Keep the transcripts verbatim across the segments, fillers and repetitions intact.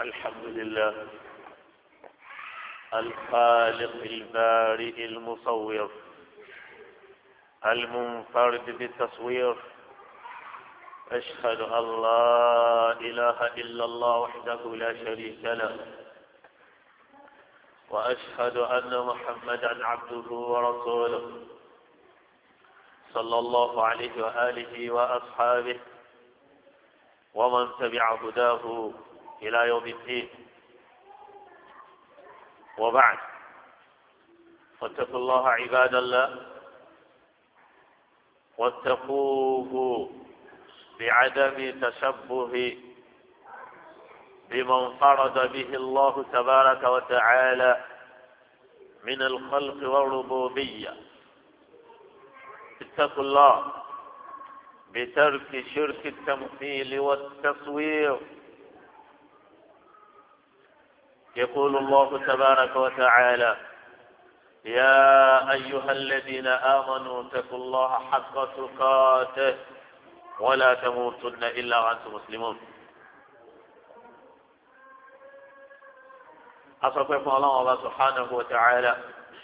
الحمد لله الخالق البارئ المصور المنفرد بالتصوير. أشهد أن لا إله إلا الله وحده لا شريك له، وأشهد أن محمدا عبده ورسوله صلى الله عليه وآله وأصحابه ومن تبع هداه إلى يوم الدين. وبعد، فاتقوا الله عباد الله، واتقوه بعدم تشبه بمن فرد به الله تبارك وتعالى من الخلق والربوبية. اتقوا الله بترك شرك التمثيل والتصوير. يقول الله تبارك وتعالى: يا أيها الذين آمنوا اتقوا الله حق تقاته ولا تموتن إلا وأنتم مسلمون. أصدقكم الله سبحانه وتعالى.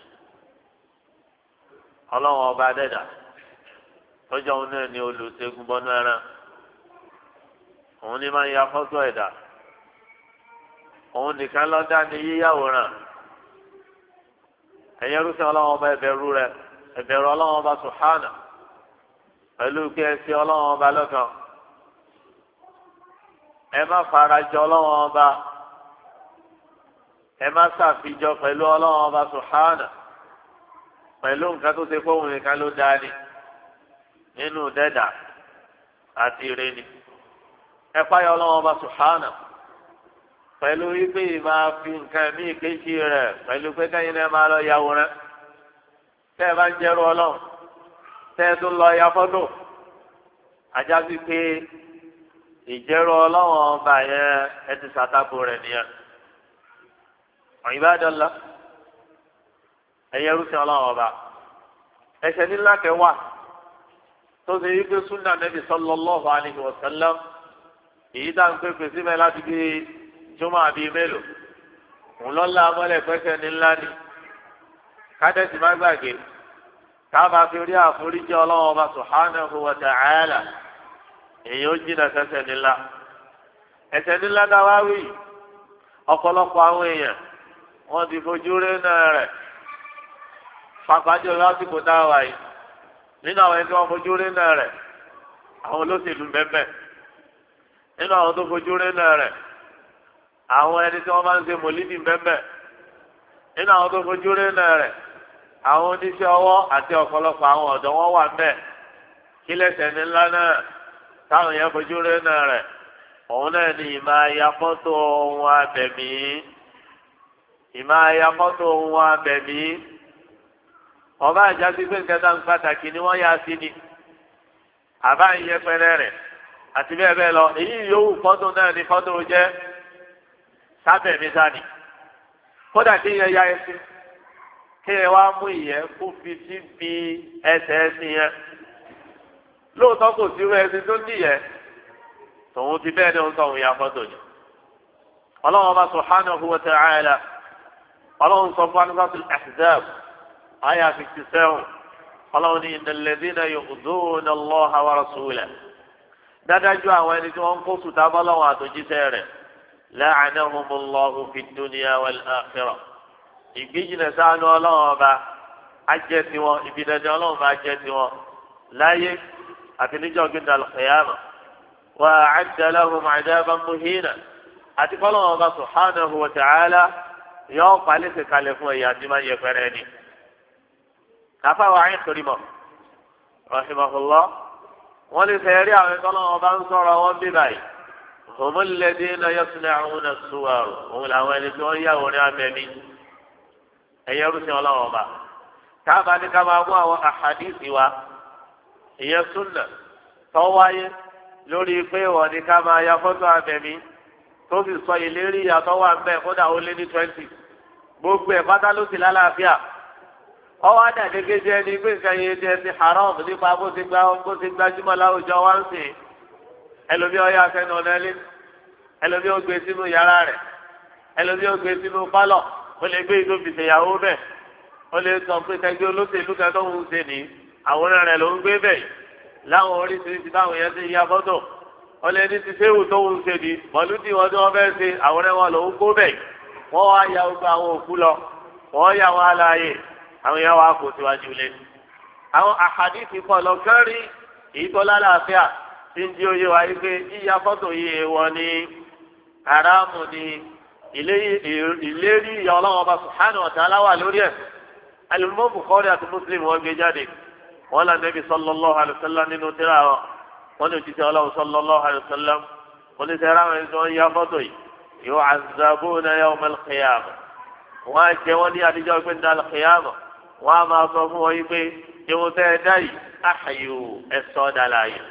الله بعد فجعلنا نقول سيكون بنانا وني ما يأخذ هذا òun nìkan ló dá ní yíyàwòrán. ẹ̀yin rúṣin ọlọ́run ọba ẹ̀bẹ̀rù rẹ̀ ẹ̀bẹ̀rù ọlọ́run ọba sùhánà pẹ̀lú kí ẹ ṣe ọlọ́run ọba lọ́kàn. ẹ má farajọ ọlọ́run ọba, ẹ má ṣàfijọ pẹ̀lú ọlọ́run ọba sùhánà pẹ̀lú nǹkan tó ṣe pé òun nìkan ló dá ní nínú dẹ́dà àti ìrẹ́ni. ẹ páyà ọlọ́run ọba sùhánà pẹ̀lú wípé máa fi nǹkan mí kéjì rẹ̀ pẹ̀lú pé kẹ́yìn náà máa lọ yàwòrán. tẹ́ ẹ bá ń jẹ́rú ọlọ́run tẹ́ ẹ tún lọ ya fọ́tò, ajá sí pé ìjẹ́rú ọlọ́run ọba yẹn ẹ ti ṣàtàkù rẹ̀ nìyẹn. Ibadallah, ẹ̀yẹ rúṣin ọlọ́run ọba. ẹ̀ṣẹ̀ nílá kẹwàá tó ṣe wípé súnà Nabi sallallahu alaihi wa sallam èyí tá à ń pè pèsè mẹ́ láti gbé jọmọ àbí mélòó ńlọlá amọlẹ pẹsẹ ní ńlá ni kádẹsì má gbàgbé káàbà fi rí àforíjì Ọlọ́run ọba subhanahu wa ta'ala èyí ó jìnnà sẹsẹ nílá. ẹ̀ṣẹ̀ nílá dáwà wí ọ̀pọ̀lọpọ̀ àwọn èèyàn wọ́n ti fojú rí náà rẹ̀ pàpàjọ lásìkò dáwà yìí. nínú àwọn ẹni tí wọ́n fojú rí náà rẹ̀ àwọn olóṣèlú bẹ́ẹ̀ nínú àwọn tó fojú rí náà rẹ̀ àwọn ẹni tí wọ́n máa ń ṣe mòlídì bẹ́ẹ̀ nínú àwọn tó fojú rí náà rẹ̀ àwọn oníṣẹ́ ọwọ́ àti ọ̀pọ̀lọpọ̀ àwọn ọ̀dọ́ wọn wà ńbẹ̀. kí lẹ́sẹ̀ ní ńlá náà táwọn yẹn fojú rí náà rẹ̀ òun náà ni ìmọ̀ ayapọ́tò ohun abẹ̀mí ìmọ̀ ayapọ́tò ohun abẹ̀mí ọba àjásí pé nǹkan tá ń pàtàkì ni wọ́n yá sí ni àbá ń yẹpẹrẹ rẹ̀ àti bẹ́ẹ̀ bẹ́ẹ̀ lọ. èyí yòówù fọ́tò náà ni fọ́tò jẹ́ sábẹ̀ mi sáni kódà kí yẹn ya ẹsẹ̀ kí yẹn wá mú ìyẹn kó fi sí bí ẹsẹ̀ ẹsìn yẹn. lóòótọ́ kò sí irú ẹsìn tó níyẹn tòun ti bẹ́ẹ̀ ní ohun tó ń ya fọ́tò ni. ọlọ́run bá subhanahu wa ta'ala ọlọ́run sọ fún anúfàtú Ahzab àyà fifty seven ọlọ́run ní innal ladhina yu'dhuna Allaha wa rasulahu dádájú àwọn ẹni tí wọ́n ń kó sùtá bọ́lọ́wọ́ àtòjíṣẹ́ rẹ̀ la'anahumullahu fid dunya wal akhirah. ìgbéjìnà sáánù ọlọ́run ọba ajẹ́ tiwọn ibi dandan ọlọ́run ọba ajẹ́ tiwọn láyé àti níjọ́ gbẹ̀dẹ̀ al-qiyamah wa a'adda lahum 'adaban muhina. àti kọ́lọ́run ọba subhanahu wa ta'ala yóò palẹ́sẹ̀ kalẹ̀ fún ẹ̀yà tí máa ń yẹ pẹ́rẹ́ ni. káfá wa ayé torí mọ́ rahimahullah wọ́n lè fẹ́ rí àwọn ìtọ́lọ́run ọba ń sọ̀rọ̀ wọn bí báyìí. هم الذين يصنعون الصور هم الأولين يوم أمامي أي رسول الله وما كما كما هو أحاديث و هي سنة طوائي lórí pé wọ́n ní ká máa ya fọ́tò àbẹ̀mí tó sì sọ ìlérí ìyàtọ̀ wà ń bẹ̀ kódà ó lé ní twenty gbogbo ẹ̀ pátá ló sì lálàáfíà. ọwọ́ àdàgẹ́gẹ́ jẹ́ ní pé nǹkan yẹn jẹ́ ti haram nípa bó ti gbá bó ti gbajúmọ̀ láwùjọ wá ń sìn ẹlòmí ọyá afẹnú ọ̀nà ẹlẹ́ ẹlòmí ó gbé sínú yàrá rẹ̀ ẹlòmí ó gbé sínú pálọ̀ ó lè gbé ìlú fìṣèyàwó bẹ́ẹ̀ ó lè sọ pé kẹgbẹ́ olóṣèlú kan tó ń ṣe ní àwòrán rẹ̀ ló ń gbé bẹ́ẹ̀ láwọn oríṣiríṣi táwọn yẹn ti ya fọ́tò ó lè ní ti séwù tó ń ṣe ní mọ̀lúdì wọn tí wọ́n fẹ́ ṣe àwòrán wọn ló ń kó bẹ́ẹ̀ wọ́n wá ya gbogbo àwọn òkú lọ wọ́n yà wọn aláàyè àwọn yẹn wá kó síwájú lé àwọn àhàdìsì pọ̀ lọ kẹ́rì èyí tó lálàáfíà tí ń di oyè wa yìí pé yíya fọ́tò yìí wọ́n ní haramu ní ìlérí ìyá ọlọ́wọ́ bá subhanahu wa ta'ala wà lórí ẹ̀ alimọ́ Bukhari àti Muslim wọ́n gbé jáde wọ́n là Nabi sallallahu alayhi wa sallam nínú tírà wọn wọ́n ní òjijì ọlọ́wọ́ sallallahu alayhi wa sallam wọ́n ní sẹ́ra wọn tí wọ́n yá fọ́tò yìí yu'azzabuna yawm al-qiyamah wọ́n á jẹ́ wọ́n ní àdìjọ́ pé ní al-qiyamah wọ́n á máa sọ fún wọn yìí pé ìwọ̀n tẹ́ ẹ dá yìí ahyu ẹ̀sọ́ dàlà yìí.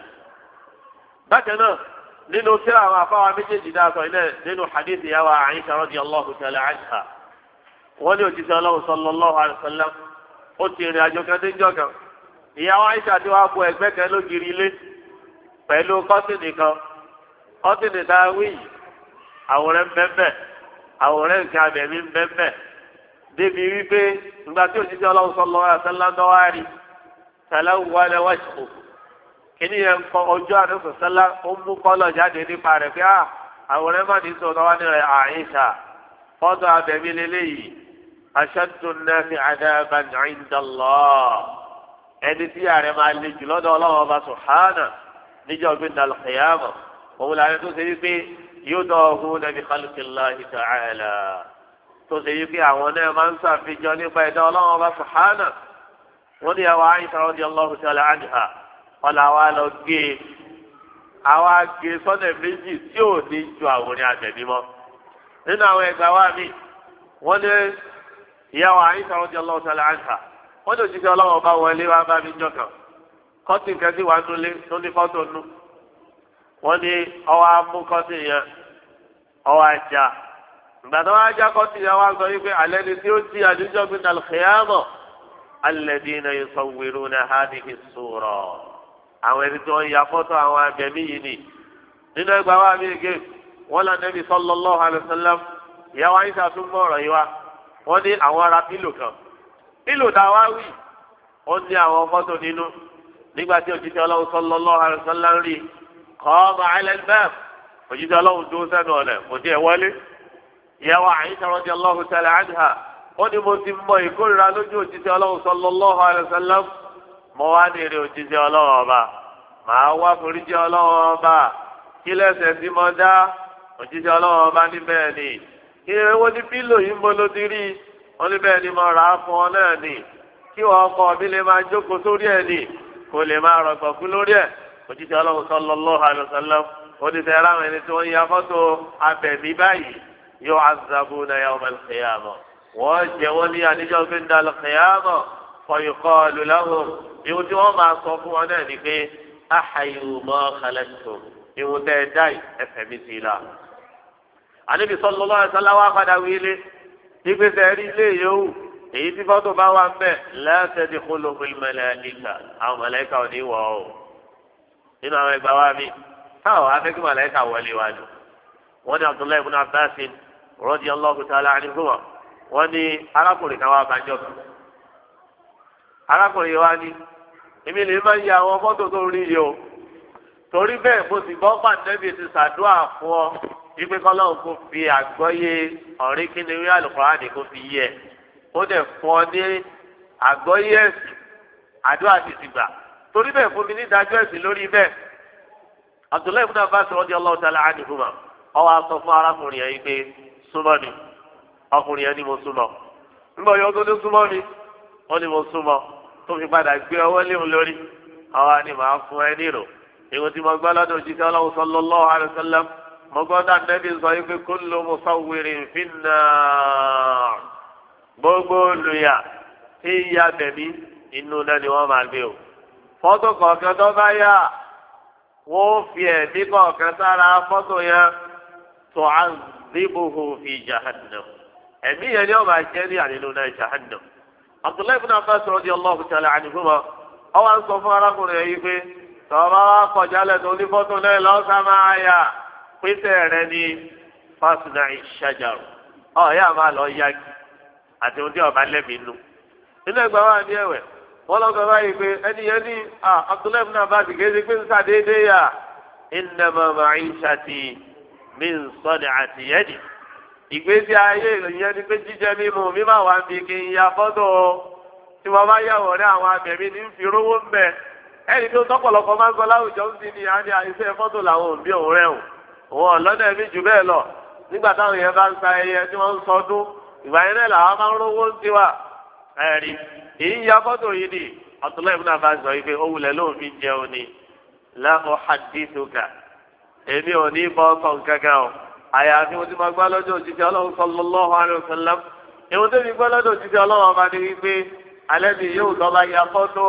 bákan náà nínú tírà àwọn afáwa méjèèjì náà sọ ilé nínú hadith ìyàwó Aisha radiyallahu ta'ala anha wọ́n ní òjijì ọlọ́wọ́ sallallahu alayhi wa sallam ó ti rìn àjò kan dé jọ kan ìyàwó Aisha tí wàá bu ẹgbẹ́ kan lógiri ilé pẹ̀lú kọ́tìnì kan kọ́tìnì tá a wí yìí àwòrán bẹ́ẹ̀ àwòrán nǹkan abẹ̀mí bẹ́ẹ̀ débi wípé ìgbà tí òjijì ọlọ́wọ́ sallallahu alaihi wasallam rí talawwala wajhu kíní yẹn kọ ojú àdókò sálá ó mú kọ́lọ̀ jáde nípa rẹ̀ pé àwòrán má ní sọ̀rọ̀ wá nílẹ̀ Àìṣà fọ́tò abẹ̀mí lélẹ́yìí ashaddu an-nasi 'adaban 'inda Allah ẹni tí ààrẹ máa le jù lọ́dọ̀ ọlọ́wọ́ ọba subhanahu níjọ́ gbé dal-qiyamah òun làwọn tó ṣe wípé yóò dọ̀ ọ̀hún nàbí khalqillahi ta'ala tó ṣe yí pé àwọn náà máa ń ṣàfihàn nípa ẹ̀dá ọlọ́run ọba sùhánà wọ́n ní àwọn Àìṣà radiyallahu ta'ala anha ọ̀là wa lọ gé e àwa gé sọ́nà méjì tí ò ní ju àwòrán àtẹ̀mí mọ́ nínú àwọn ẹ̀gbà wa mi wọ́n ní ìyàwó Àìṣà radiyallahu ta'ala anha wọ́n ní òṣìṣẹ́ ọlọ́run ọba wọlé wa bá mi jọ kàn kọ́tì kẹ́sì wà nulẹ̀ tó ní fọ́tò nù wọ́n ní ọwọ́ amú kọ́tì yẹn ọwọ́ ajá gbàtà wá já kọ́tì yẹn wá sọ wípé alẹ́ ni tí ó ti àdújọ́ gbé al-qiyamah alladhina yusawwiruna hadhihi as-sura àwọn ẹni tí wọ́n ya fọ́tò àwọn abẹ̀mí yìí ni nínú ẹgbàá wa mi gé wọ́n lọ Nabi sallallahu alayhi wa sallam ìyàwó Àìṣà tún mọ̀ ọ̀rọ̀ yìí wá wọ́n ní àwọn ará pílò kan pílò tá a wá wí ó ní àwọn fọ́tò nínú nígbà tí òjijì Ọlọ́run sallallahu alayhi wa sallam rí qama ala al-bab òjijì Ọlọ́run dúró sẹ́nu ọ̀nà kò tí ẹ̀ wọlé ìyàwó Àìṣà radiyallahu ta'ala anha ó ní mo ti mọ ìkórìíra lójú òjijì Ọlọ́run sallallahu alayhi wa sallam mo wá ní èrè òjijì Ọlọ́run ọba màá wá foríjì Ọlọ́run ọba kí lẹ́sẹ̀ tí mo dá òjijì Ọlọ́run ọba níbẹ̀ ni kí ewé ní pílò yìí ń bọ́ ló ti rí wọn níbẹ̀ ni mo rà á fún ọ náà ni kí wọn kọ mi lè máa jókòó sórí ẹ̀ ni kò lè máa rọ̀gbọ̀ fún lórí ẹ̀ òjijì Ọlọ́run sallallahu alaihi wasallam oníṣẹ́ ráwọn ẹni tí wọ́n ya fọ́tò abẹ̀mí báyìí yu'azzabuna yawm al-qiyamah wọ́n jẹ́ wọ́n ní àdíjọ́ fi ń da al-qiyamah fa yuqalu lahum ìwọ́n tí wọ́n máa sọ fún wọn náà ni pé ahyu ma khalaqtum ìwọ́n tẹ́ ẹ dá ẹ̀fẹ̀ mi sí i la. Ànábì sallallahu alaihi wasallam wá padà wílé ìgbésẹ̀ rí ilé yòówù èyí tí fọ́tò bá wà ń bẹ̀ la tadkhuluhu al-malaika àwọn màláíkà ò ní wọ̀ ọ́ nínú àwọn ẹgbàá wa mi táwọn afẹ́kí màláíkà wọlé wa ni wọ́n ní Abdullahi ibn Abbas radiyallahu ta'ala anhuma wọ́n ní arákùnrin kan wá bàjọ́ kan arákùnrin wa ní èmi lè máa ń ya àwọn fọ́tò tó rí yìí o torí bẹ́ẹ̀ mo sì gbọ́ pàǹdẹ́bì ti ṣàdúrà fún ọ wípé kọ́lọ́hún kò fi àgbọ́yé ọ̀rí kíni wí Al-Qur'ani kò fi yẹ ó dẹ̀ fún ọ ní àgbọ́yé ẹ̀sìn àdúrà ti ti gbà torí bẹ́ẹ̀ fún mi ní ìdájọ́ ẹ̀sìn lórí bẹ́ẹ̀ Abdullahi ibn Abbas radiyallahu ta'ala anhuma ọwọ́ aṣọ fún arákùnrin yẹn pé súnmọ́ ni ọkùnrin yẹn ni mo súnmọ́ nígbà yọ tó ní súnmọ́ mi ó ní mo súnmọ́ tó fi padà gbé ọwọ́ léwu lórí àwa ni màá fún ẹ nírò èwo tí mo gbọ́ lọ́dọ̀ òjíṣẹ́ Ọlọ́run sallallahu alaihi wasallam mo gbọ́ dá nẹ́bí sọ pé kullu musawwirin fin-nar gbogbo olùyà tí ìyá bẹ̀mí inú náà ni wọ́n máa gbé o fọ́tò kọ̀ọ̀kan tó bá yà wọ́n fi ẹ̀mí kọ̀ọ̀kan sára fọ́tò yẹn tu'adhibuhu fi jahannam ẹ̀mí yẹn ni wọ́n máa jẹ́ ní àdínú náà jahannam. Abdullahi ibn Abbas radiyallahu ta'ala anhuma ọwọ́ ń sọ fún arákùnrin yìí pé tọ́ba wa kọjá lẹ́tọ̀ ní fọ́tò náà lọ́sà máa yà pété rẹ ní fásitì ìṣàjàrò ọ̀ọ́yà máa lọ yagi àti ohun tí ọba lẹ́mìí nù. nínú ẹgbàá wa ní ẹ̀wẹ̀ wọ́n lọ́kọ̀ báyìí pé ẹni yẹn ní Abdullahi ibn Abbas kéde pé ń sàdédé yà innama ma'ishati min sad'ati yadi. ìgbésí ayé ìyẹn ni pé jíjẹ mímu mi máa wà ń bí kí n ya fọ́tò tí wọ́n bá yàwọ̀ ní àwọn abẹ̀mí ní fi rówó ń bẹ̀. ẹni tó tọ́pọ̀lọpọ̀ máa ń sọ láwùjọ ń sin ní àní àìsẹ́ fọ́tò làwọn òbí òun rẹ̀ hùn. òun ọ̀lọ́dẹ mi jù bẹ́ẹ̀ lọ nígbà táwọn yẹn bá ń sa ẹyẹ tí wọ́n ń sọdún ìgbà yẹn náà làwọn máa ń rówó ń tiwa. ẹ̀rí èyí ya fọ́tò yìí ni Abdullahi ibn Abbas sọ yìí pé ó wulẹ̀ lóun fi jẹun ni la uhaddithuka èmi ò ní bọ́ sọ̀ gángan o àyàfi mo ti máa gbọ́ lọ́dọ̀ òjijì ọlọ́run sallallahu alaihi wasallam ìwọ́n tó fi gbọ́ lọ́dọ̀ òjijì ọlọ́run ọba ni wípé alẹ́ mi yóò lọ́ba ya fọ́tò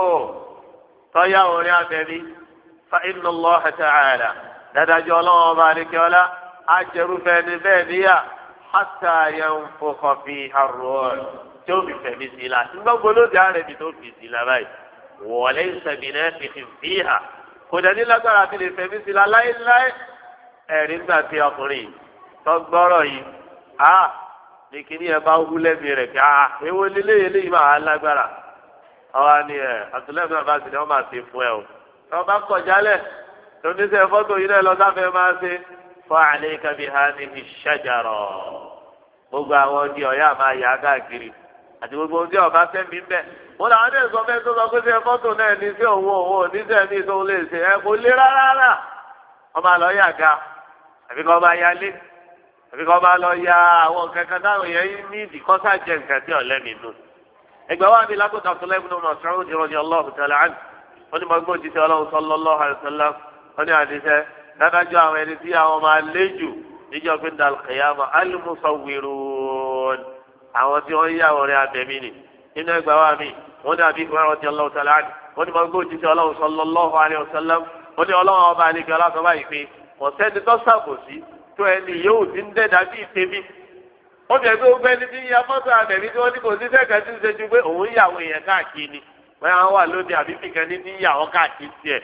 tọ́yà orin abẹ́mi fa inna Allah ta'ala dádájọ́ ọlọ́run ọba àdékẹ́ọ́lá ajẹ́rúfẹ́ ni bẹ́ẹ̀ níyà hatta yanfukha fiha ar-ruh tí ó fi fẹ̀mí sí la nígbà gbólóde ààrẹ mi tó fi sí la báyìí wọlé ìsẹ̀mìnà fìfì fìhà kò dání lágbára ti lè fẹ̀mí sí la láéláé ẹ̀rí ńgbà tí ọkùnrin tó gbọ́rọ̀ yìí a ní kíní ẹ bá wú lẹ́bi rẹ̀ kí a ewo lílé eléyìí máa lágbára ọ̀hún ni ẹ̀ àtúlẹ́bí náà bá ti ní wọ́n máa ṣe fún ẹ o tí wọ́n bá kọ̀ jálẹ̀ tó ní sẹ́ fọ́tò yìí náà lọ sáfẹ́ máa ṣe fún àlẹ́ kábí hadhihi shajara gbogbo àwọn ọdí ọ̀yá máa yà á káàkiri àti gbogbo ohun tí ọba fẹ́mi ń bẹ̀. wọn làwọn náà sọ fẹ́ tó sọ pé ṣe fọ́tò náà ní sí òun òun oníṣẹ́ mi tó lè ṣe ẹ kò lé rárá. ọba àlọ́ yà ga àbí kọ́ bá yálé àbí kọ́ bá lọ ya àwọn kankan táwọn èèyàn ní ìdíkọ́sá jẹ nǹkan tí ọ̀lẹ́mi nù. ẹgbẹ́ wa mi lákòótọ́ tó lẹ́gbẹ̀ẹ́ náà sọ̀rọ̀ ìdí rọ̀jì ọlọ́ọ̀fù tẹ̀lé àná wọ́n ní mọ̀gbọ́n ti tẹ ọlọ́run sallallahu alaihi wasallam wọ́n ní àdìsẹ́ dádájọ́ àwọn ẹni tí àwọn máa lé jù níjọ́ pé dàlùkìyàmọ̀ al-musawwirun àwọn tí wọ́n yá ọ̀rẹ́ abẹ̀mí ni nínú ẹgbàá wa mi wọ́n ní àbí ìwé ọ̀rọ̀ Allahu ta'ala àná wọ́n ní mọ̀gbọ́n ti tẹ ọlọ́run sallallahu alaihi wasallam wọ́n ní ọlọ́run ọba àlejò aláṣọ báyìí pé ọ̀sẹ́ni tó ṣàbòsí tó ẹni yóò ti ń dẹ́dá bí ìtẹ́bí. ó bẹ̀rẹ̀ pé ó gbẹ́ ní bí ya mọ́tò àbẹ̀mí tí wọ́n ní kò sí sẹ́kẹ̀ tí ń ṣe ju pé òun yà àwọn èèyàn káàkiri ni wọ́n á wà lóde àbí fìkan ní bí yà wọ́n káàkiri tiẹ̀.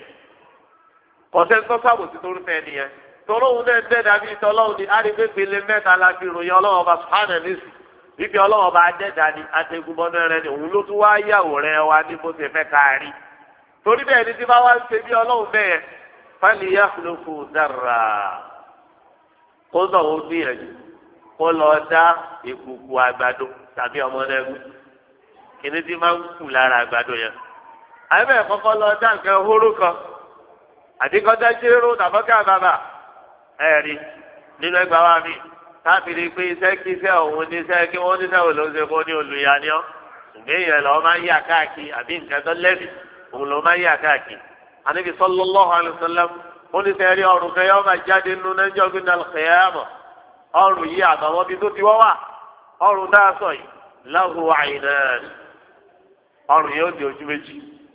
ọ̀sẹ́ni tó ṣàbòsí tó ń fẹ́ nìyẹn. tọ́lọ́hún náà dẹ́dá bí tọ́lọ́hún ni á rí pé pele mẹ́ta la fi ròyìn ọlọ́wọ́ bá sùhánà nísì bíbí ọlọ́wọ́ bá dẹ́dá ni àtẹ̀gùnbọ́nà rẹ ni òun ló tún wá yàwó rẹ wá ní bó ṣe fẹ́ káàrí. torí bẹ́ẹ̀ ni tí bá wá ń ṣe bí ọlọ́run bẹ́ẹ̀ fali yakhluqu darra kó sọ̀rọ̀ gbìyànjú kó lọ dá ìkùkù àgbàdo tàbí ọmọdébù kìnìún tí máa ń kù lára àgbàdo yẹn. àyẹ̀bẹ̀ kọ́kọ́ lọ dá nǹkan hóró kan àdìkọ́dá jéró tàbọ́kà bàbà ẹ̀rí nínú ẹgbàá wa mi káàkiri pé iṣẹ́ kí iṣẹ́ òun níṣẹ́ kí wọ́n níṣẹ́ òun ló ń ṣe kó ní olùyànníọ́ ṣùgbọ́n èèyàn lọ́ọ́ máa ń yà káàkiri àbí nǹkan tó lẹ́bi òun ló máa ń yà káàkiri. Ànábì sallallahu alaihi wasallam ó ní sẹ́rí ọrùn kan yóò máa jáde nínú lẹ́jọ́ gbé náà kẹ́yàmọ̀ ọrùn yìí àtàwọn ibi tó ti wọ́ wà ọrùn dáa sọ yìí lahu aynan ọrùn yóò di ojú méjì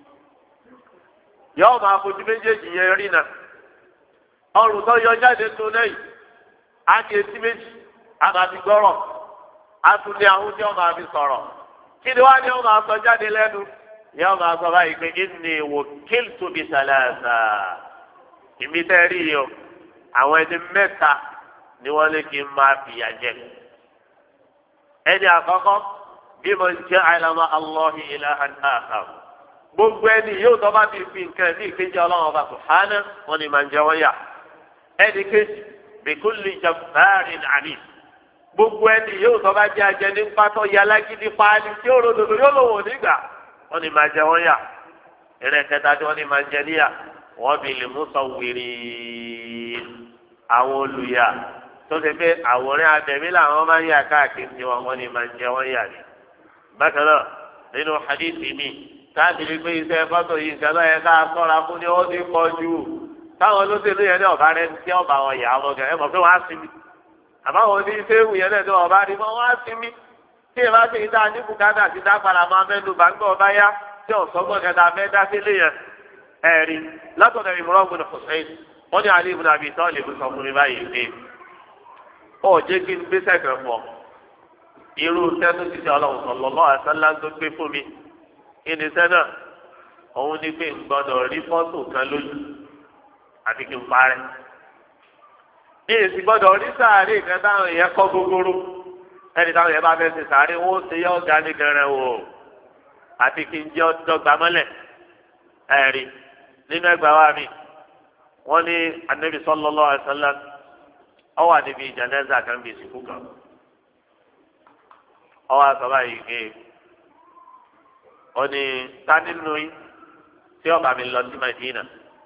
yóò máa fojú méjèèjì yẹn rí náà ọrùn tó yọ jáde nínú lẹ́yìn á ní etí méjì á máa fi gbọ́rọ̀ á tún ní ahọ́n tí wọ́n máa fi sọ̀rọ̀ kí ni wá ní wọ́n máa sọ jáde lẹ́nu yóò máa sọ báyìí pé inni wukiltu bi salasa ìmí tẹ́ rí yìí o àwọn ẹni mẹ́ta ni wọ́n lé kí n máa fìyà jẹ. ẹni àkọ́kọ́ bí mo jẹ́ àìlàmọ́ Allahi ilahan akhar gbogbo ẹni yóò tọ́ bá ti fi nǹkan ní ìkejì ọlọ́run ọba subhana wọn ni màá jẹ wọ́n yà. ẹni kejì bi kulli jabbarin anid gbogbo ẹni yóò tọ́ bá jẹ́ ajẹ́ ní pátọ́ yálà gidi paálí tí ó ròdòdò yóò lò wò nígbà wọ́n ní máa jẹ wọ́n yà eré kẹta tí wọ́n ní máa jẹ níyà wọ́n bí lè mú sọ wèrè àwọn olùyà tó ṣe pé àwòrán abẹ̀mí làwọn máa ń yà káàkiri tí wọ́n wọ́n ní máa jẹ wọ́n yà ní. bákan náà nínú hadithi mi káàkiri pé iṣẹ́ fọ́tò yìí nǹkan náà yẹ ká sọ́ra fún ni ó ti pọ̀ jù táwọn olóṣèlú yẹn ní ọ̀bá rẹ tí ọ̀bá wọn yà wọn gẹ̀ ẹ mọ̀ pé wọ́n á sinmi àbáwọn ní iṣẹ́ ìwù yẹn náà tí ọ̀bá rí wọn wọ́n á sinmi tí ìbá ti dá ní bùkátà ti dá padà máa mẹ́nu bàgbọ́ ọba yá tí ọ̀sọ́gbọ́n kẹta fẹ́ dá sílé yẹn ẹ̀rí látọ̀dọ̀ Imran ibn Husayn wọ́n ní Ali ibn Abi Talib sọ fún mi báyìí pé ó jẹ́ kí n gbé sẹ́kẹ̀ fọ́ irú sẹ́nu ti ṣe ọlọ́run sallallahu alaihi wasallam tó gbé fún mi kí ni sẹ́nà òun ní pé n gbọ́dọ̀ rí fọ́tò kan lójú àti kí n parẹ́ ní èsì gbọ́dọ̀ ní sàárè kan táwọn èèyàn kọ́ gbogbooro ẹni táwọn èèyàn bá fẹ́ ṣe sàárè wọn ó ṣe yọ ọ̀gá ní gẹrẹ wò àti kí n jẹ́ ọdọ́gba mọ́lẹ̀ ẹ̀rí nínú ẹgbàá wa mi wọ́n ní Ànábì sallallahu alaihi wasallam ó wà níbi jánásà kan bí ìsìnkú kan ó wá sọ báyìí pé ó ní ta nínú yín tí ó bá mi lọ sí Madina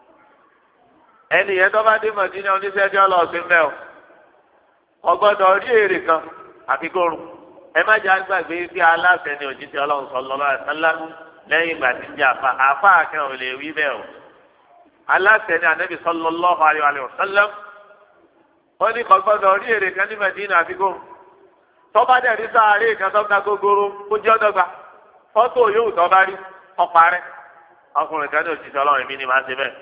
ẹni yẹn tó bá dé Madina oníṣẹ́ tí ó lọ sí mẹ́ o ọgbọ́dọ̀ rí èrè kan àfi kórun ẹ má jẹ́ àgbàgbé bí aláṣẹ ni òjíṣẹ́ Ọlọ́run sallallahu alaihi wasallam lẹ́yìn ìgbà tí ń jẹ́ àfa àfa kan ò lè wí bẹ́ẹ̀ o aláṣẹ ni Ànábì sallallahu alaihi wasallam ó ní ọgbọ́dọ̀ rí èrè kan ní Madina àfi kórun tọ́ba dẹ̀ rí sáré kan tó ga gogoro kó jẹ́ ọ̀dọ́gba fọ́tò yóò tọ́ba rí ọ̀parẹ́ ọkùnrin kan ní òjíṣẹ́ Ọlọ́run èmi ni màá ṣe bẹ́ẹ̀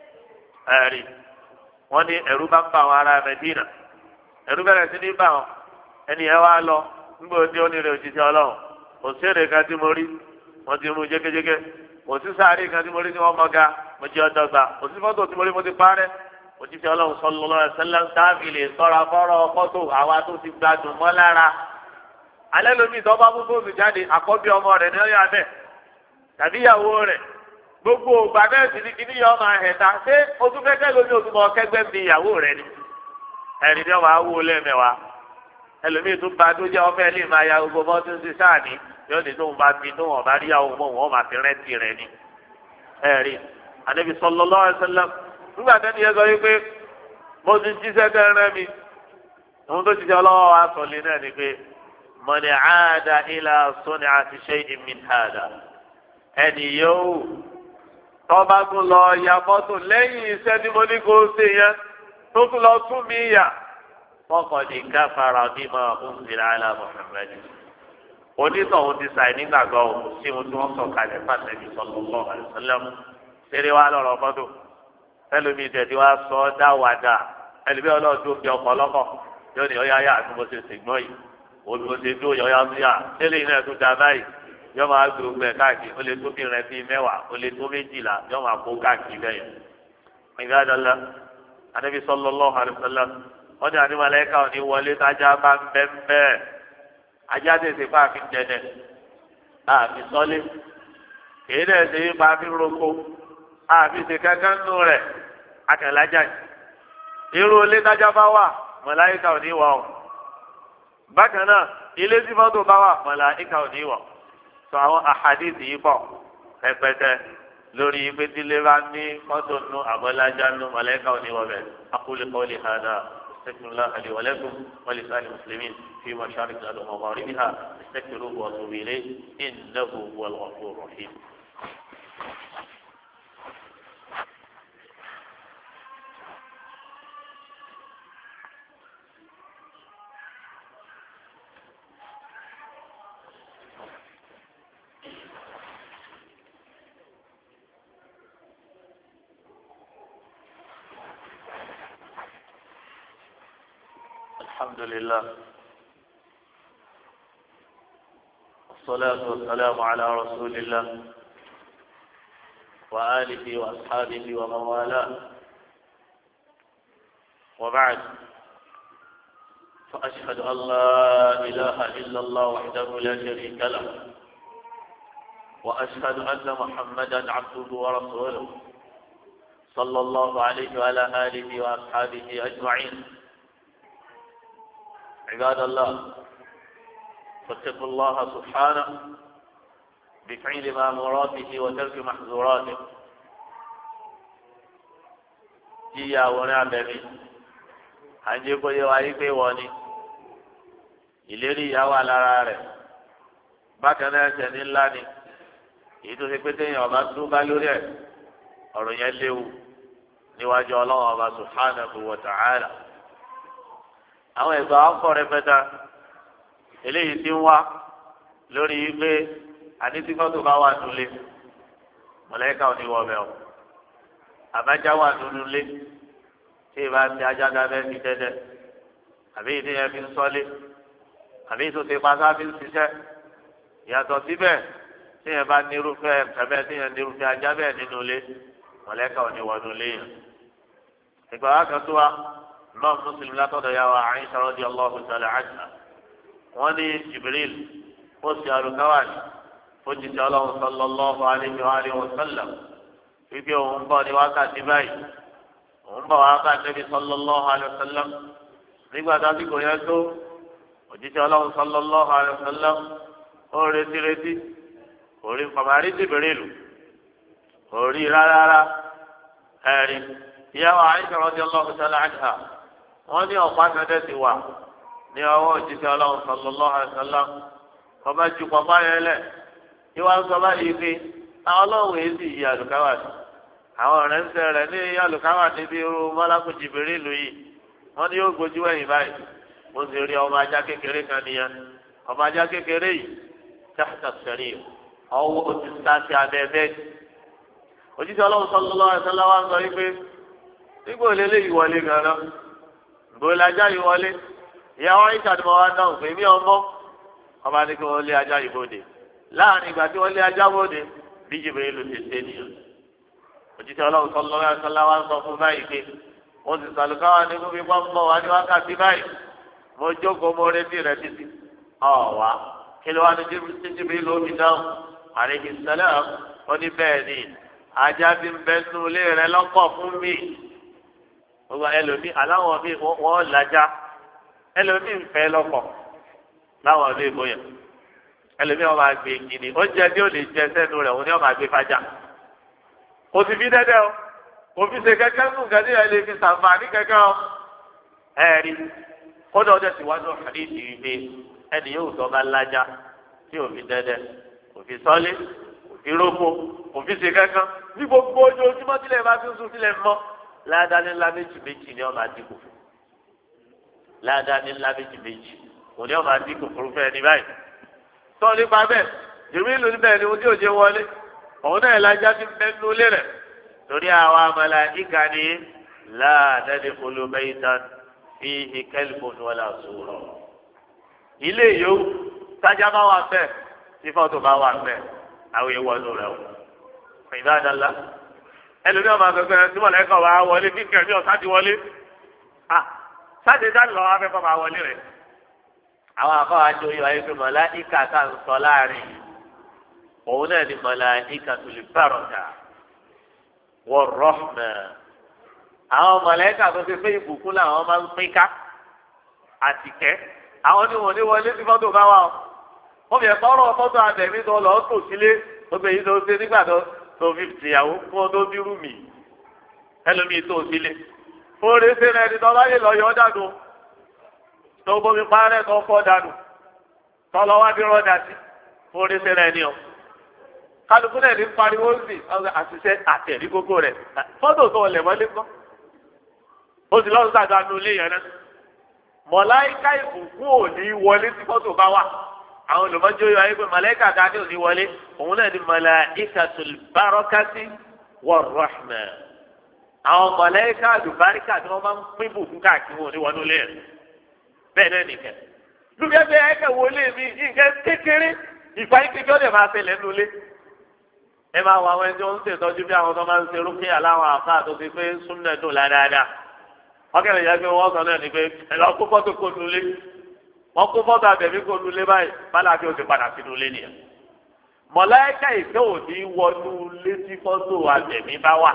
ẹ̀rí wọ́n ní ẹ̀rú bá ń bá àwọn ará Mẹ́dínà ẹ̀rú bẹ̀rẹ̀ sí ní bá wọn ẹni ẹ wá lọ nígbà tí ó nílò òjíṣẹ́ Ọlọ́run kò sí èrè kan tí mo rí wọ́n ti rún jégéjégé kò sí sáré kan tí mo rí tí wọ́n mọ ga mo jẹ́ ọ̀dọ́gba kò sí fọ́tò tí mo rí mo ti parẹ́ òjíṣẹ́ Ọlọ́run sallallahu alaihi wasallam táàbì lè sọ́ra fọ́rọ̀ fọ́tò àwa tó ti gbádùn mọ́ lára alẹ́ lómi tó bá mú fóònù jáde àkọ́bí ọmọ rẹ̀ ní ọ̀yà bẹ́ẹ̀ tàbí ìyàwó rẹ̀ gbogbo ògbà bẹ́ẹ̀ sì ni kí níyà ọmọ ẹ̀ta ṣé o tún fẹ́kẹ́ lómi o tún mọ kẹgbẹ́ mi ìyàwó rẹ̀ ni ẹ̀rí ni ọmọ awó lẹ́mẹ̀wá ẹlòmíì tún bá tó jẹ́ ọmọ ẹ̀ lè máa ya gbogbo bọ́ tó ń ṣe sáàní yóò ní tóun bá bí tóun ọ̀bá rí ìyàwó mọ́ wọn máa fi rẹ́ǹtì rẹ̀ ni ẹ̀rí Ànábì sallallahu alaihi wasallam nígbà tẹ́ni yẹn sọ wípé mo ti jíṣẹ́ tẹ́rẹ́ mi ohun tó jíṣẹ́ ọlọ́wọ́ wa sọ lé náà ni pé man aada ila sun'ati shay'in min hada ẹnì yóò tọ́ba tún lọ ya fọ́tò lẹ́yìn iṣẹ́ tí mo ní kó ṣe yẹn tó tún lọ tún mí yà faqad kafara bima unzila ala Muhammad onítọ̀hún ti sàì nígbàgbọ́ òun sí ohun tí wọ́n sọ kalẹ̀ fàtẹ́bí sallallahu alaihi wasallam ṣeré wa lọ́rọ̀ fọ́tò ẹlòmí ìtẹ̀tí wa sọ dáwàdà ẹlòmí ọlọ́ọ̀dún bí ọkọ̀ ọlọ́kọ̀ yóò ní ọyá yá àti mo ṣe ṣègbọ́n yìí òbí mo ṣe dúró yọ̀ọ́yá sí yà tẹ́lẹ̀ iná ẹ̀tún da báyìí yọ máa gbé ogun ẹ̀ káàkiri ó lè tó bí rẹ bíi mẹ́wàá ó lè tó méjìlá yọ máa kó káàkiri bẹ́ẹ̀ yẹn. ìgbà dọ́là Ànábì sallallahu alaihi wasallam wọ́n ní àdìmọ̀lẹ́kà òní wọlé tájà bá ń bẹ́ ń bẹ́ẹ̀ ajá tètè fún àfi jẹnẹ àfi sọ́lé èyí náà ṣe é máa fi roko àfi ṣe kankan nù rẹ̀ akẹ́lájà yìí irú ilé tájà bá wà mọ̀láyíkà òní wọ̀ ọ́ bákan náà ilé tí mọ́tò bá wà mọ̀láyíkà òní wọ̀ sọ àwọn àhàdìsì yìí pọ̀ rẹpẹtẹ lórí ipe tí ilé bá ní mọ́tò nù àbọ̀lájà nù mọ̀láyíkà òní wọ̀ bẹ̀ aqulu qawli hadha astaghfirullah li wa lakum wa li sa'il muslimin في مشارق الأرض ومغاربها استغفروه واتوبوا إليه إنه هو الغفور الرحيم. الحمد لله والصلاة والسلام على رسول الله وآله وأصحابه ومن والاه وبعد فأشهد أن لا إله إلا الله وحده لا شريك له وأشهد أن محمدا عبده ورسوله صلى الله عليه وعلى آله وأصحابه أجمعين. عباد الله فاتقوا الله سبحانه بفعل ماموراته وترك محظوراته. jíyà wọlé abẹ́mi àjẹkọ̀yẹ wáyé pé wọ́n ni ìlérí ìyàwó alára rẹ̀ bákan náà ẹsẹ̀ ní ńlá ni èyí tó ṣe pé téèyàn ọba tó bá lórí ẹ̀ ọ̀rọ̀ yẹn léwu níwájú ọlọ́run ọba subhanahu wa ta'ala. àwọn ẹ̀gbọ́n ọkọ̀ rẹpẹtẹ eléyìí ti ń wá lórí pé ànítíkọ́tò bá wà nulẹ̀ mọ̀lẹ́kà ò ní wọ bẹ́ẹ̀ o àbájá wà nulẹ̀ tí ìbá ti ajá dábẹ́ fi dẹ́dẹ́ àbí ìdí yẹn fi ń sọ́lé àbí ìtòsí pàṣẹ fi ń ṣiṣẹ́ ìyàtọ̀ síbẹ̀ tí yẹn bá nírúfẹ́ ẹ̀fẹ́ tí yẹn nírúfẹ́ ajá bẹ́ẹ̀ nínú ilé mọ̀lẹ́kà ò ní wọ nulẹ̀ yẹn. ìgbà wa kan tó wa imam Muslim látọ̀dọ̀ yà wá Aisha radiyallahu ta'ala anha wọ́n ní Jibril ó sì àlùkáwà ní ojúṣe ọlọ́run sallallahu alayhi wa alihi wa sallam wípé òun bọ̀ ní wákàtí báyìí òun bọ̀ wákàtí níbi sallallahu alayhi wa sallam nígbà tá a ti kò yẹn tó ojúṣe ọlọ́run sallallahu alayhi wa sallam ó retí retí kò rí pàmàrí Jibril kò rí rárá ẹ̀rí ìyàwó Aisha radiyallahu ta'ala anha wọ́n ní ọ̀pá tẹ́tẹ́ ti wà ní ọwọ́ ojúṣe ọlọ́run sallallahu alayhi wa sallam kọ́má ju pàpá yẹn lẹ̀ tí wọ́n sọ báyìí pé àwọn ọlọ́run èyí sì yí àlùkáwà sí àwọn ọ̀rẹ́ ń sẹ́ rẹ̀ ní àlùkáwà níbi irú mọ́lákù Jibrilu yìí wọ́n ní yóò gbójú ẹ̀yìn báyìí mo sì rí ọmọ ajá kékeré kan nìyẹn ọmọ ajá kékeré yìí tahta as-sarir ọwọ́ ti sá sí abẹ́ bẹ́ẹ̀dì òjíṣẹ́ ọlọ́run sallallahu alaihi wasallam wá ń sọ wípé nígbò lélẹ́ yìí wọlé gan-an gbò lájá yìí wọlé ìyàwó ìṣàdùmọ̀ wa dáhùn pé mí ọmọ ọba ní kí wọ́n lé ajá yìí bóde láàrin ìgbà tí wọ́n lé ajá bóde bí Jibrilu ti ṣe nìyẹn òjíṣẹ́ ọlọ́run sallallahu alaihi wasallam wá ń sọ fún báyìí pé wọ́n ti sàlùkáwá ní fún mi pọ́n mọ́ wa ní wákàtí báyìí mo jókòó mo retí rẹ títí ọ̀wá kí ló wá ní Jibrilu ó fi dáhùn alayhi salam ó ní bẹ́ẹ̀ ni ajá ti ń bẹ nínú ilé rẹ lọ́pọ̀ fún mi gbogbo ẹlòmíì aláwọ̀ mi wọ́n lajá ẹlòmíì ń fẹ́ lọ́pọ̀ láwọn ilé ìbòyàn ẹlòmíì wọn máa gbé gidi oúnjẹ tí ó lè jẹ sẹ́nu rẹ̀ òun ni wọn máa gbé fájà kò sì fi dẹ́dẹ́ o òfin ṣe kẹ́kẹ́ nù kẹ́kẹ́ yẹn lè fi sàǹfààní kẹ́kẹ́ o ẹ̀rí kódà ọjọ́ tí wàá dùn àdéhìí wípé ẹnì yóò tọ́ bá lájà tí òfin dẹ́dẹ́ òfin sọ́lé òfin rógbó òfin ṣe kẹ́kẹ́ ní gbogbo ojoojúmọ́ tílẹ̀ bá fi ń sùn sílẹ̀ mọ́ ládàáni ńlá méjì méjì ni wọ́n máa dínkù fún ládàáni ńlá méjì méjì òní wọ́n máa dínkù fún fẹ́ẹ́ ní báyìí tọ́ nípa bẹ́ẹ̀ Jibrilu níbẹ̀ ni ojú òjò wọlé òun náà lájá ti bẹ́ẹ̀ nú lé rẹ̀ torí àwọn màláíkà ni láàdẹ́ni olùbẹ́yìntàn fi ìkẹ́lìfóònù wọlé àsòrò. ilé yòó tájá bá wà fẹ́ tí fọ́tò bá wà fẹ́ àwọn èèwọ̀ ló rẹ̀ wọ̀. ìbádàlá ẹlòmíràn máa gbẹgbẹ tí mọ̀lẹ́kọ̀ wá wọlé bí kẹ̀mí ọ̀sá ti wọlé. sáde dá lọ́wọ́ afẹ́fọ́ máa wọlé rẹ̀. àwọn àkọ́ àjọ yọ ayé pé màláíkà ká ń sọ láàrin òun náà ni màláíkà tó lè bàrọ̀dà wọ́n rọ́ọ̀mù. àwọn màláíkà tó ti pé ìbùkún làwọn máa ń pín ká àtìkẹ́ àwọn ni wọ́n ní wọlé tí fọ́tò bá wà ó. wọ́n fi ẹ̀kọ́ ọ̀rọ̀ fọ́tò àbẹ̀mí tó lọ́ọ́ tò sílé gbogbo èyí tó ṣe nígbà tó tó fi tìyàwó fún ọ tó bí rúmi ẹlòmíì tó sílé. oore ṣe rẹ̀ ẹni tó bá yẹ lọ yọ ọ́ dànù tó bómi parẹ́ tó fọ́ dànù tó lọ wá bí rọ́dà sí oore ṣe rẹ̀ ni ọ. kálukú náà ní pariwo sí àṣìṣe àtẹ̀rí gbogbo rẹ̀ fọ́tò tó lẹ̀ wọlé kọ́ ó sì lọ́sùn àdánù ilé yẹn náà mọ̀láìká ìbùkún ò ní wọlé tí fọ́tò bá wà àwọn olùmọ́jọ́ yọ ayé pé mọ̀láìká dání ò ní wọlé òun náà ní mọ̀láìkatul barakati war rahma àwọn mọ̀láìká àdùbáríkà tí wọ́n máa ń pín bùkún káàkiri wọn ní wọnú ilé yẹn bẹ́ẹ̀ náà nìkẹ́ lóbi ẹgbẹ́ ẹ̀kẹ́ wọlé mi nǹkan kékeré ìfàyín kékeré ó lè máa ṣẹlẹ̀ nulẹ̀ ẹ máa wọ àwọn ẹni tó ń ṣètọ́jú bí àwọn tó máa ń ṣe rúkìá láwọn àfáà tó ti pé súnmọ́ dùn ládáadáa ọkẹ́rẹ́ ìyá pé wọ́n sọ náà ni pé ẹ lọ kó fọ́tò kó nulẹ̀ wọ́n kó fọ́tò àbẹ̀mí kó nulẹ̀ báyìí bálá bí o ti padà sí nulẹ̀ nìyẹn. mọ̀láyíkà ìfẹ́ ò ní wọnú létí fọ́tò àbẹ̀mí bá wà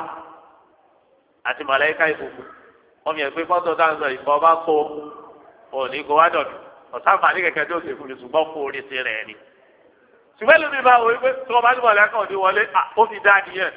àti mọ̀láyíkà ìfòkù wọ́n fi hàn pé fọ́tò táwọn ìfọ́ bá kó òní kó wá dọ̀dọ̀ ọ̀sánfààní kẹ̀kẹ́ tó ṣe fún mi ṣùgbọ́n kó orí ti rẹ̀ ni ṣùgbọ́n lómi bá wọ wípé tí wọ́n bá ní mọ̀lẹ́kà òní wọlé ó fi dá nìyẹn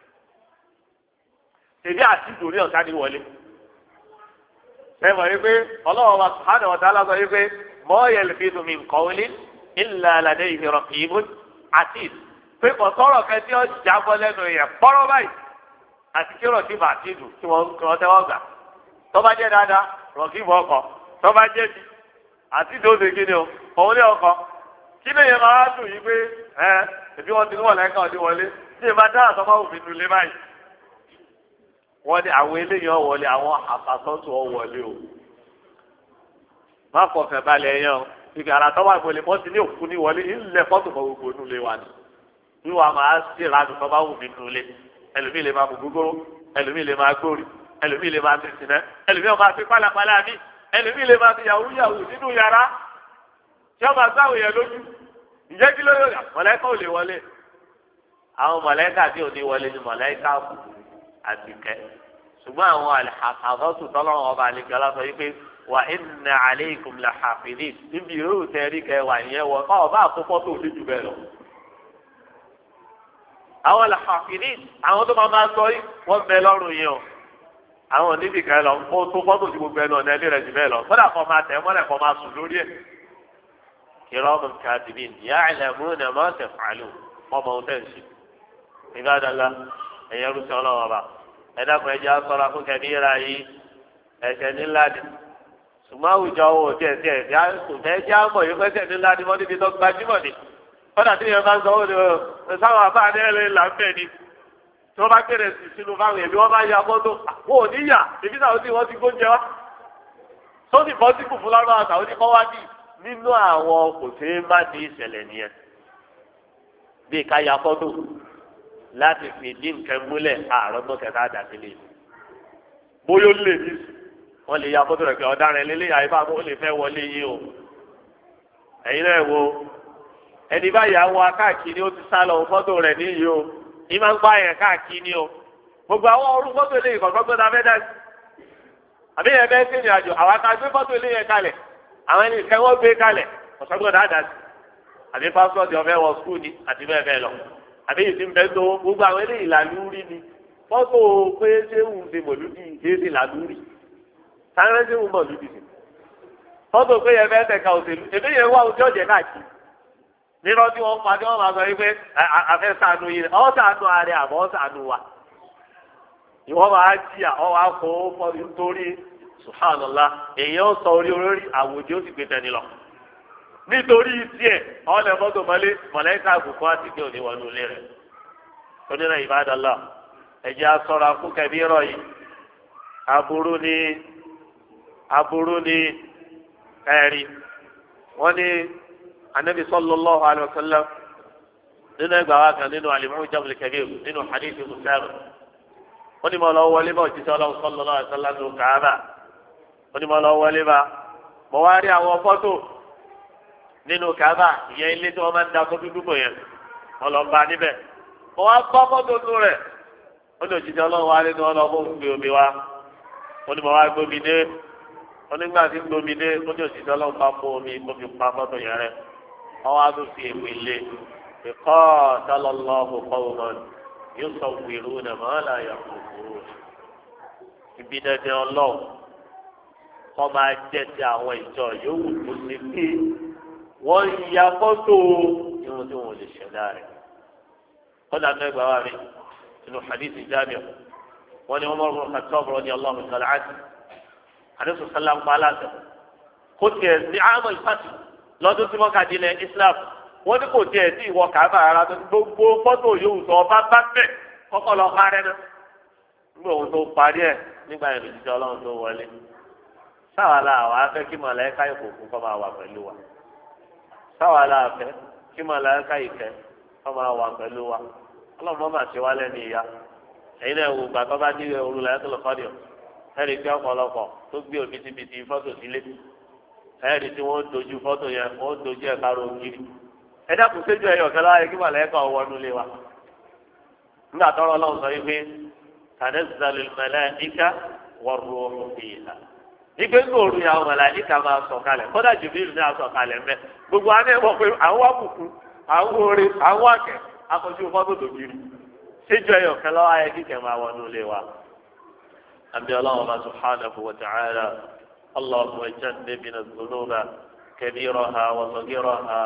tèmi àti ìdòrí ọ̀sá ni wọlé ẹ mọ̀ wípé ọlọ́wọ́ wa sùhánù ọ̀tá lọ́sọ wípé mọ́ọ̀yẹ̀ lè fi dùn mí nǹkan wọlé ńlá aládé ìfìrọ̀ kìímù àti pé kọ̀tọ́rọ̀ kẹ́ tí ó jábọ́ lẹ́nu yẹn pọ́rọ́ báyìí àti kí rọ̀kìbù àti ìdù tí wọ́n kọ́ tẹ́wọ́ gbà tọ́ba jẹ́ dáadáa rọ̀kìbù ọkọ̀ tọ́ba jẹ́ bi àti ìdù ó ṣe kí ni o òun ní ọkọ̀ kí lè yẹ máa dùn yìí pé ẹ ẹbí wọn ti ní wọlé ẹka ọdí wọlé tí ẹ bá dá àtọmọ òfin nulẹ báyìí wọn ní àwọn eléyìí ọwọlé àwọn àfàsọtò ọwọlé o má fọkàn balẹ̀ yẹn o ìgbà ara tọ́wọ́ ìbọlẹ̀ mọ́ ti ní òkú ní wọlé ilẹ̀ fọ́tò mọ gbogbo nulẹ̀ wa ni wíwá máa ṣe ìlànà tọ́ba òfin nulẹ̀ ẹlòmíì lè máa mú gbogbo ẹlòmíì lè máa gbórí ẹlòmíì lè máa ti sìn náà ẹlòmíì ọba ti pálapàla mi ẹlòmíì lè máa ti yàwó yàwó nínú yàrá tí ọba sáwọn yẹn lójú ìjẹ́ kí ló yọ mọ̀lẹ́kà ò lè wọlé àwọn mọ̀lẹ́kà tí ò ní wọlé ni mọ̀lẹ́kà àtìkẹ́ ṣùgbọ́n àwọn àfọ́sù tọ́lọ́run ọba àlejò aláṣọ yìí pé wà inna alaykum la hafidin níbi ìró tẹ̀rí kẹ wà nìyẹn wọ ọ bá àkókò tó ní jù bẹ́ẹ̀ lọ. àwọn la hafidin àwọn tó máa máa sọ yìí wọ́n bẹ lọ́rùn yìí o àwọn níbi kan lọ kó tó fọ́tò tí gbogbo ẹnu ọ̀nà ẹbí rẹ̀ jù bẹ́ẹ̀ lọ kódà kọ́ máa tẹ̀ mọ́lẹ̀ kọ́ máa sùn lórí ẹ̀. kiraman katibin ya'lamuna ma taf'alun ọmọ ohun tẹ̀ ń ṣe. ìbádàlá ẹ̀yẹ rúṣẹ́ ọlọ́wọ́ bá ẹ̀dá kan ẹ̀jẹ̀ á sọ̀rọ̀ akókè ní ìlà yìí ẹ̀ṣẹ̀ nílá ni ṣùgbọ́n àwùjọ owó tí ẹ̀ tí ẹ̀ tí a kò fẹ́ jẹ́ àmọ̀ yìí fẹ́sẹ̀ ní láti mọ́ níbi tó gbajúmọ̀ ni kọ́dà tí yẹn bá ń sọ ó ní ọ sáwọn àbá ní ẹ̀rẹ́ là ń bẹ̀ ni tí wọ́n bá kéré sí sínú fáwọn èmi wọ́n bá ya mọ́tò wọn ò ní yà èmi náà ó sì wọ́n ti gbóúnjẹ wá tó sì bọ́ sí kùfù lọ́rọ́ àtàwọn oníkọ́ wá bì nínú àwọn kò sí má ní ìṣẹ̀lẹ̀ nìyẹn bí ká ya fọ́tò láti fi dín nǹkan múlẹ̀ àárọ̀ tó kẹta àdàsílẹ̀ bóyá ó lè ní wọ́n lè ya fọ́tò rẹ̀ pé ọ̀daràn lélẹ́yà ibà ó lè fẹ́ wọlé yìí o ẹ̀yin náà wo ẹni báyìí àwọn káàkiri ó ti sá lọ fọ́tò rẹ̀ níyì o ní máa ń gbá yẹn káàkiri o gbogbo àwọn orú fọ́tò ilé ìkọ̀kọ́ tó dábẹ́ dá àbí yẹn bẹ́ẹ̀ sínú àjò àwọn akágbé fọ́tò ilé yẹn kalẹ̀ àwọn ẹni ìkẹ́ wọ́n gbé kalẹ̀ ọ̀sọ́gbọ́n dáadáa sí àbí pásítọ̀tì ọ̀fẹ́ wọ skul ni àti bẹ́ẹ̀ bẹ́ẹ̀ lọ àbí yìí ti ń bẹ́ tó gbogbo àwọn eléyìí làlúrí ni fọ́tò pé ṣé ń ṣe mọ̀lúdì ṣe làlúrí sáré ṣé ń mọ̀lúdì sí fọ́tò pé yẹn fẹ́ẹ́ tẹ̀ka òṣèlú èmi yẹn wá ojú ọ̀jẹ̀ káàkiri nínú tí wọ́n pa tí wọ́n máa sọ wípé àfẹ́ sànù yìí ọ̀ sànù ààrẹ àbọ̀ sànù wa ìwọ́n máa jìyà ọ̀ wá kó fọ́tò nítorí subhanallah èèyàn sọ orí orí àwòjì ó sì gbé tẹni lọ nítorí tiẹ̀ ọ̀lẹ́ mọ́tò mọ́lé mọ̀lẹ́ká àgùkọ́ àti gbé òní wọnú ilé rẹ̀ onínà ìbádàlá ẹ̀jẹ̀ asọ̀rọ̀ akúkẹ́bí rọ̀ yìí aburú ni aburú ni ẹ̀rí wọ́n ní anabi sallallahu alayhi wa sallam nínú ẹgbàá wa kan nínú al-Mu'jam al-Kabir nínú hadithi Usama wọ́n ní mo lọ wọlé bá òjíṣẹ́ ọlọ́run sallallahu alayhi wa sallam ní Kaaba wọ́n ní mo lọ wọlé bá mo wá rí àwọn fọ́tò nínú Kaaba ìyẹn ilé tí wọ́n máa ń da fọ́tò dúpọ̀ yẹn mo lọ bá níbẹ̀ mo wá gbọ́ fọ́tò nù rẹ̀ wọ́n ní òjíṣẹ́ ọlọ́run wá nínú ọlọ́run fún mi omi wá wọ́n ní mo wá gbómi dé wọ́n nígbà tí gbómi dé wọ́n ní òjíṣẹ́ ọlọ́run bá fún omi mo fi pa fọ́tò yẹn rẹ̀ wọ́n wá tó fi èpè lé ìkọ́ sálọ́lọ́hù kọ́wọ́n yóò sọ wìrú nà má là yà kúkúrú ibi dandan ọlọ́run kọ́ máa jẹ́ ti àwọn ìjọ yòówù tó ti pé wọ́n ya fọ́tò irun tí wọ́n lè ṣẹ̀dá rẹ̀ kọ́dà mẹ́gbàá wà rí inú hadithi Jabir wọ́n ní Umar ibn Khattab radiyallahu ta'ala anhu àdéhùn sálàm pàlàsẹ̀ kó tiẹ̀ ní àmọ́ ìfàtì lọ́dún tí wọ́n kà dílé Islam wọ́n ní kò tiẹ̀ sí ìwọ kàábà ara tó gbogbo fọ́tò yòówù tó ọba bá bẹ̀ kọ́kọ́ lọ parẹ́ náà nígbà òun tó parí ẹ̀ nígbà yẹn lòdì ọlọ́run tó wọlé sáwàlà àwọn afẹ́ kí màláíkà ìkòkò kọ́ máa wà pẹ̀lú wa sáwàlà afẹ́ kí màláíkà ìkẹ́ kọ́ máa wà pẹ̀lú wa ọlọ́run máa ṣe wá lẹ́nu ìyá ẹ̀yin náà wò gbà tó bá ní òru lẹ́yìn tó lọ kọ́ díọ̀ ẹ̀rí pé ọ̀pọ̀lọpọ̀ tó gbé òbítíbitì fọ́tò sílé ẹ̀rí tí wọ́n dojú fọ́tò yẹn wọ́n dojú ẹ̀ kárò kiri ẹ dákun séjú ẹ̀yọ̀ kẹlá yẹ kí màláíkà wọnú lé wa nígbà tọ́rọ ọlọ́run sọ yìí pé tanazzalu al-malaika war-ruhu fiha ìgbé ńlọrọ yà wọn màláíkà máa sọ̀ kalẹ̀ kódà Jibril ní asọ̀ kalẹ̀ mẹ́ gbogbo àná ẹ̀wọ̀n pé àwọn àbùkù àwọn orin àwọn àkẹ́ akọ̀jú fọ́tò tó kiri séjú ẹ̀yọ̀ kẹlá yẹ kí kẹ̀ máa wọnú lé wa àbí ọlọ́run bá subhanahu wa ta'ala اللهم جنبنا الذنوب كبيرها وصغيرها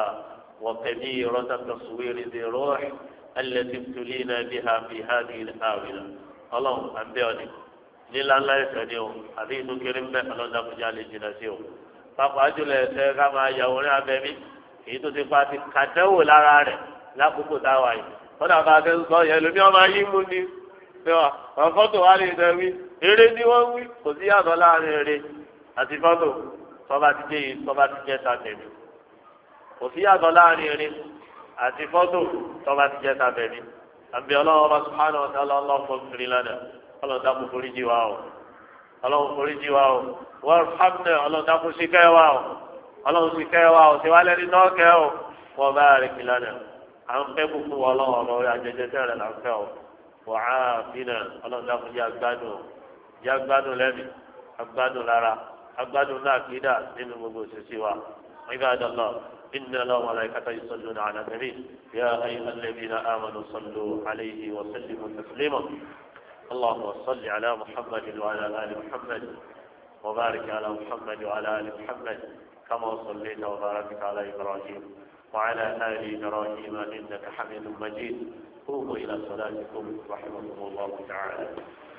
وكبيرة تصوير ذي الروح التي ابتلينا بها في هذه الآونة اللهم أنبئني nílá ńlá ẹsẹ̀ ni o àbí inú kiri ń bẹ ọlọ́dà fúnjà lè jìnnà sí o pápá jùlọ ẹsẹ̀ ká máa yàwòrán abẹ́mí èyí tó ti fa ti kàtẹ́wò lára rẹ̀ lákòókò táwa yìí wọ́n dàbà akẹ́ sọ yẹn lómi ọmọ ayé mú ni wọ́n fọ́tò wá lè dẹ̀ wí eré ni wọ́n wí kò sí yàtọ̀ láàrin eré àti fọ́tò tọ́ba ti jẹ́ yìí tọ́ba ti jẹ́ sàtẹ̀mí kò sí yàtọ̀ láàrin eré àti fọ́tò tọ́ba ti jẹ́ sàtẹ̀mí àbí ọlọ́wọ́ bá subhanahu wa ta'ala ọlọ́wọ́ fún kiri lánàá ọlọ́wọ́ dákú forí jì wá o ọlọ́run forí jí wa o wọ́n hàmúnẹ ọlọ́run dákun sí kẹ́ wa o ọlọ́run sí kẹ́ wa o tiwálẹ̀ ní tọ́kẹ́ o wọ́n bá rẹ̀ kìlá náà à ń fẹ́ kúkú ọlọ́run ọmọ orí ajẹjẹ tẹ́rẹ̀ là ń fẹ́ o wọ́n á bínà ọlọ́run dákun jẹ́ agbádùn o jẹ́ agbádùn lẹ́mí agbádùn lára agbádùn náà kìdá nínú gbogbo òṣìṣẹ́ wa ibadallah inna Allaha wa malaikatahu yusalluna ala nabi ya ayyuhalladhina amanu sallu alayhi wa sallimu taslima اللهم صل على محمد وعلى آل محمد وبارك على محمد وعلى آل محمد كما صليت وباركت على إبراهيم وعلى آل إبراهيم إنك حميد مجيد قوموا إلى صلاتكم رحمكم الله تعالى